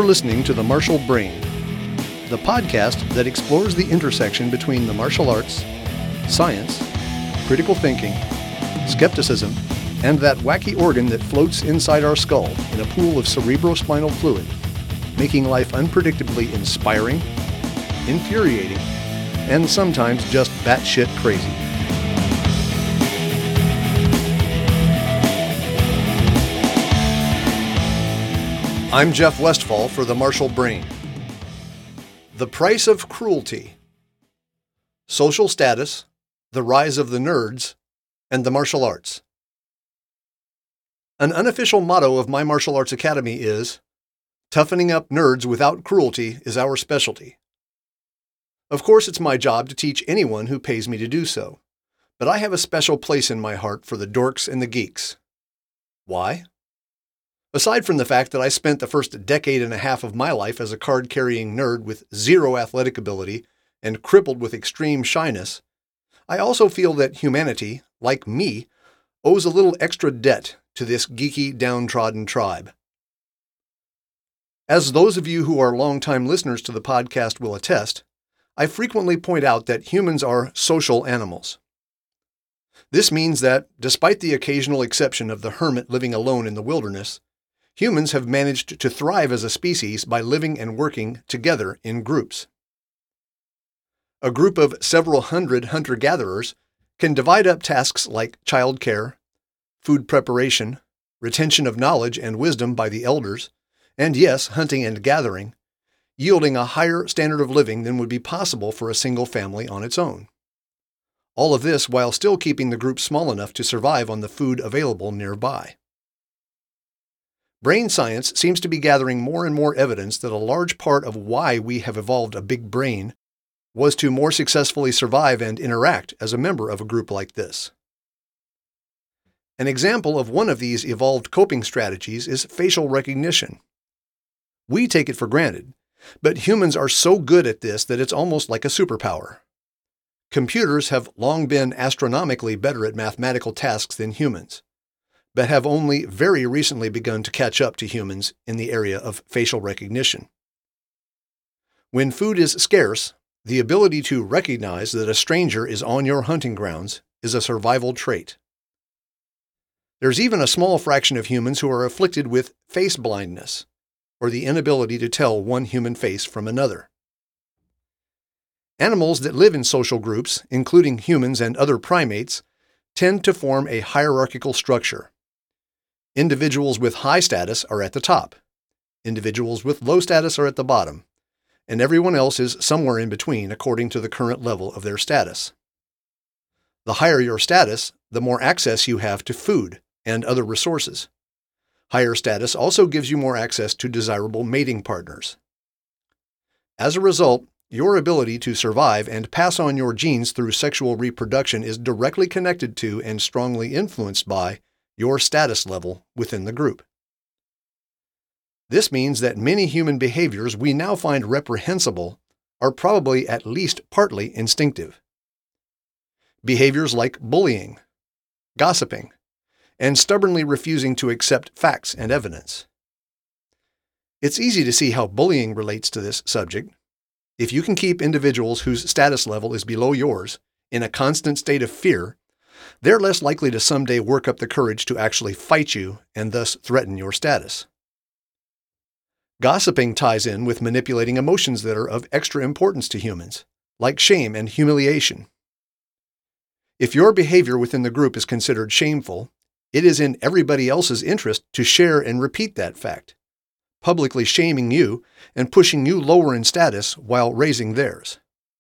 You're listening to The Martial Brain, the podcast that explores the intersection between the martial arts, science, critical thinking, skepticism, and that wacky organ that floats inside our skull in a pool of cerebrospinal fluid, making life unpredictably inspiring, infuriating, and sometimes just batshit crazy. I'm Jeff Westfall for The Martial Brain. The price of cruelty, social status, the rise of the nerds, and the martial arts. An unofficial motto of my martial arts academy is, "Toughening up nerds without cruelty is our specialty." Of course, it's my job to teach anyone who pays me to do so, but I have a special place in my heart for the dorks and the geeks. Why? Aside from the fact that I spent the first decade and a half of my life as a card-carrying nerd with zero athletic ability and crippled with extreme shyness, I also feel that humanity, like me, owes a little extra debt to this geeky, downtrodden tribe. As those of you who are longtime listeners to the podcast will attest, I frequently point out that humans are social animals. This means that, despite the occasional exception of the hermit living alone in the wilderness, humans have managed to thrive as a species by living and working together in groups. A group of several hundred hunter-gatherers can divide up tasks like childcare, food preparation, retention of knowledge and wisdom by the elders, and yes, hunting and gathering, yielding a higher standard of living than would be possible for a single family on its own. All of this while still keeping the group small enough to survive on the food available nearby. Brain science seems to be gathering more and more evidence that a large part of why we have evolved a big brain was to more successfully survive and interact as a member of a group like this. An example of one of these evolved coping strategies is facial recognition. We take it for granted, but humans are so good at this that it's almost like a superpower. Computers have long been astronomically better at mathematical tasks than humans, but have only very recently begun to catch up to humans in the area of facial recognition. When food is scarce, the ability to recognize that a stranger is on your hunting grounds is a survival trait. There's even a small fraction of humans who are afflicted with face blindness, or the inability to tell one human face from another. Animals that live in social groups, including humans and other primates, tend to form a hierarchical structure. Individuals with high status are at the top. Individuals with low status are at the bottom, and everyone else is somewhere in between according to the current level of their status. The higher your status, the more access you have to food and other resources. Higher status also gives you more access to desirable mating partners. As a result, your ability to survive and pass on your genes through sexual reproduction is directly connected to and strongly influenced by your status level within the group. This means that many human behaviors we now find reprehensible are probably at least partly instinctive. Behaviors like bullying, gossiping, and stubbornly refusing to accept facts and evidence. It's easy to see how bullying relates to this subject. If you can keep individuals whose status level is below yours in a constant state of fear, they're less likely to someday work up the courage to actually fight you and thus threaten your status. Gossiping ties in with manipulating emotions that are of extra importance to humans, like shame and humiliation. If your behavior within the group is considered shameful, it is in everybody else's interest to share and repeat that fact, publicly shaming you and pushing you lower in status while raising theirs.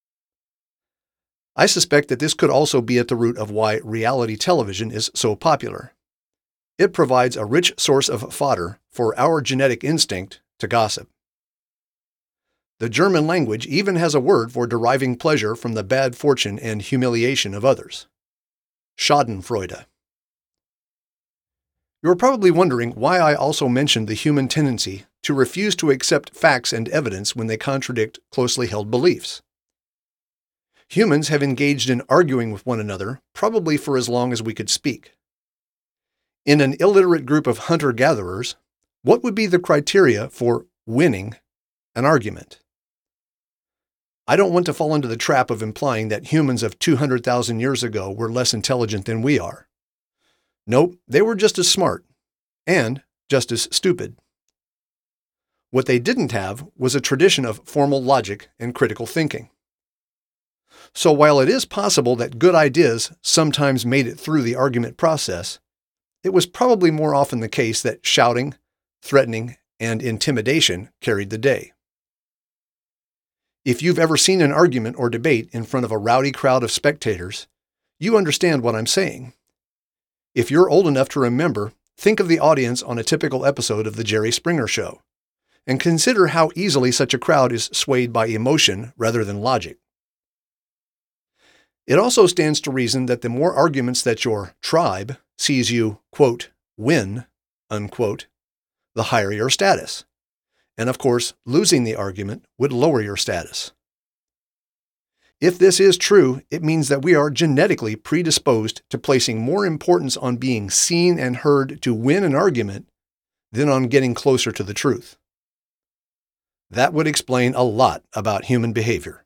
I suspect that this could also be at the root of why reality television is so popular. It provides a rich source of fodder for our genetic instinct to gossip. The German language even has a word for deriving pleasure from the bad fortune and humiliation of others: Schadenfreude. You're probably wondering why I also mentioned the human tendency to refuse to accept facts and evidence when they contradict closely held beliefs. Humans have engaged in arguing with one another probably for as long as we could speak. In an illiterate group of hunter-gatherers, what would be the criteria for winning an argument. I don't want to fall into the trap of implying that humans of 200,000 years ago were less intelligent than we are. Nope, they were just as smart and just as stupid. What they didn't have was a tradition of formal logic and critical thinking. So while it is possible that good ideas sometimes made it through the argument process, it was probably more often the case that shouting, threatening, and intimidation carried the day. If you've ever seen an argument or debate in front of a rowdy crowd of spectators, you understand what I'm saying. If you're old enough to remember, think of the audience on a typical episode of The Jerry Springer Show, and consider how easily such a crowd is swayed by emotion rather than logic. It also stands to reason that the more arguments that your tribe sees you, quote, win, unquote, the higher your status. And of course, losing the argument would lower your status. If this is true, it means that we are genetically predisposed to placing more importance on being seen and heard to win an argument than on getting closer to the truth. That would explain a lot about human behavior.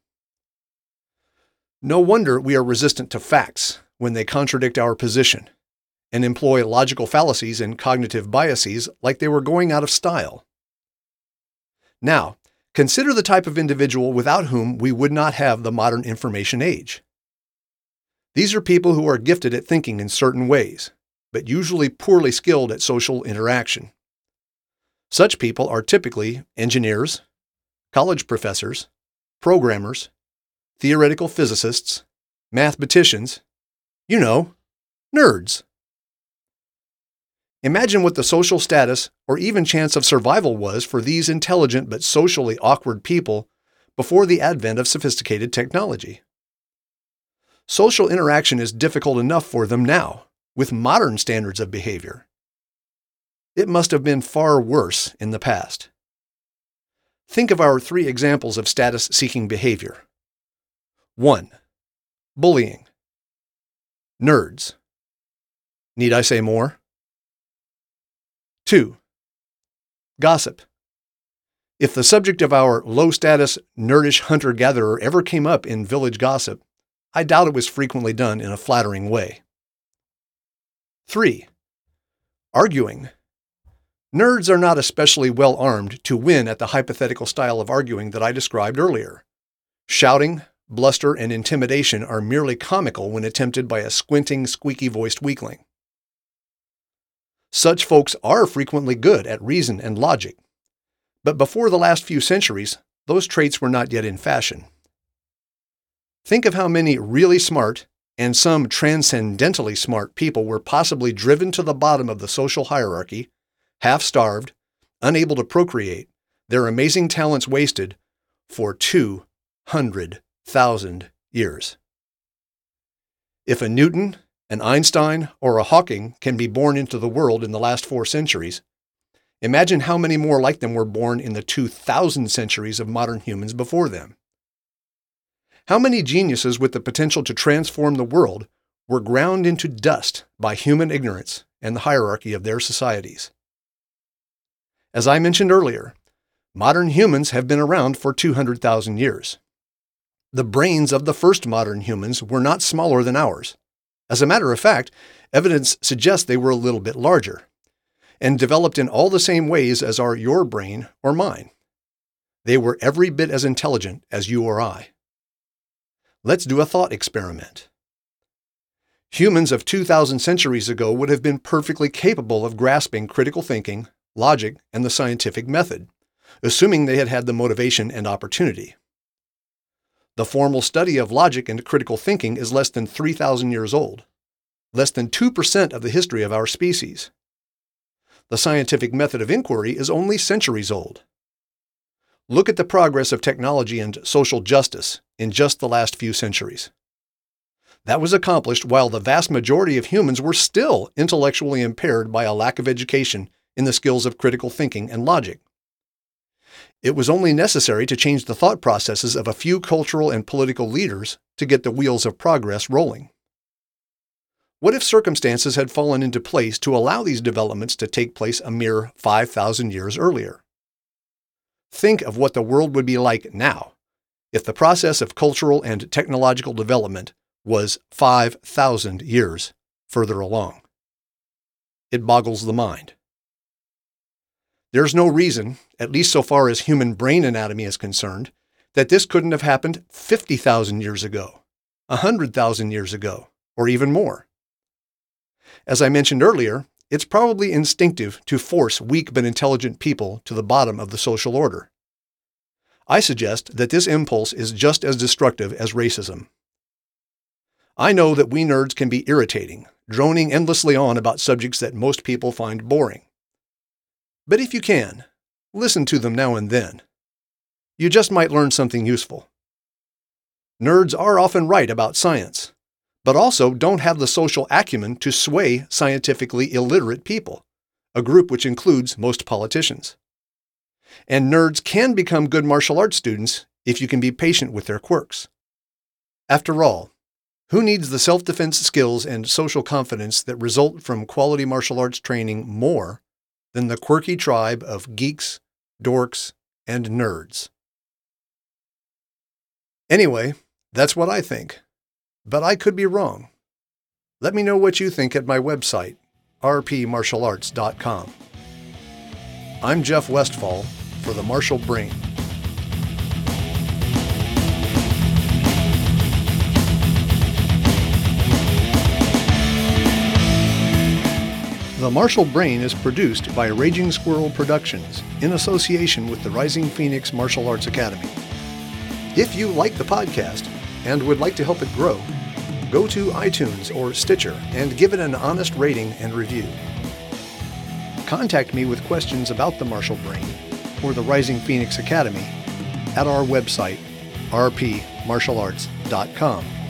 No wonder we are resistant to facts when they contradict our position, and employ logical fallacies and cognitive biases like they were going out of style. Now, consider the type of individual without whom we would not have the modern information age. These are people who are gifted at thinking in certain ways, but usually poorly skilled at social interaction. Such people are typically engineers, college professors, programmers, theoretical physicists, mathematicians, nerds. Imagine what the social status or even chance of survival was for these intelligent but socially awkward people before the advent of sophisticated technology. Social interaction is difficult enough for them now, with modern standards of behavior. It must have been far worse in the past. Think of our 3 examples of status-seeking behavior. 1. Bullying. Nerds. Need I say more? 2. Gossip. If the subject of our low-status, nerdish hunter-gatherer ever came up in village gossip, I doubt it was frequently done in a flattering way. 3. Arguing. Nerds are not especially well armed to win at the hypothetical style of arguing that I described earlier. Shouting, bluster, and intimidation are merely comical when attempted by a squinting, squeaky-voiced weakling. Such folks are frequently good at reason and logic, but before the last few centuries, those traits were not yet in fashion. Think of how many really smart, and some transcendentally smart people were possibly driven to the bottom of the social hierarchy, half-starved, unable to procreate, their amazing talents wasted, for 200,000 years. If a Newton, an Einstein, or a Hawking can be born into the world in the last 4 centuries, imagine how many more like them were born in the 2,000 centuries of modern humans before them. How many geniuses with the potential to transform the world were ground into dust by human ignorance and the hierarchy of their societies? As I mentioned earlier, modern humans have been around for 200,000 years. The brains of the first modern humans were not smaller than ours. As a matter of fact, evidence suggests they were a little bit larger, and developed in all the same ways as are your brain or mine. They were every bit as intelligent as you or I. Let's do a thought experiment. Humans of 2,000 centuries ago would have been perfectly capable of grasping critical thinking, logic, and the scientific method, assuming they had had the motivation and opportunity. The formal study of logic and critical thinking is less than 3,000 years old, less than 2% of the history of our species. The scientific method of inquiry is only centuries old. Look at the progress of technology and social justice in just the last few centuries. That was accomplished while the vast majority of humans were still intellectually impaired by a lack of education in the skills of critical thinking and logic. It was only necessary to change the thought processes of a few cultural and political leaders to get the wheels of progress rolling. What if circumstances had fallen into place to allow these developments to take place a mere 5,000 years earlier? Think of what the world would be like now if the process of cultural and technological development was 5,000 years further along. It boggles the mind. There's no reason, at least so far as human brain anatomy is concerned, that this couldn't have happened 50,000 years ago, 100,000 years ago, or even more. As I mentioned earlier, it's probably instinctive to force weak but intelligent people to the bottom of the social order. I suggest that this impulse is just as destructive as racism. I know that we nerds can be irritating, droning endlessly on about subjects that most people find boring. But if you can, listen to them now and then. You just might learn something useful. Nerds are often right about science, but also don't have the social acumen to sway scientifically illiterate people, a group which includes most politicians. And nerds can become good martial arts students if you can be patient with their quirks. After all, who needs the self-defense skills and social confidence that result from quality martial arts training more than the quirky tribe of geeks, dorks, and nerds? Anyway, that's what I think. But I could be wrong. Let me know what you think at my website, rpmartialarts.com. I'm Jeff Westfall for The Martial Brain. The Martial Brain is produced by Raging Squirrel Productions in association with the Rising Phoenix Martial Arts Academy. If you like the podcast and would like to help it grow, go to iTunes or Stitcher and give it an honest rating and review. Contact me with questions about the Martial Brain or the Rising Phoenix Academy at our website, rpmartialarts.com.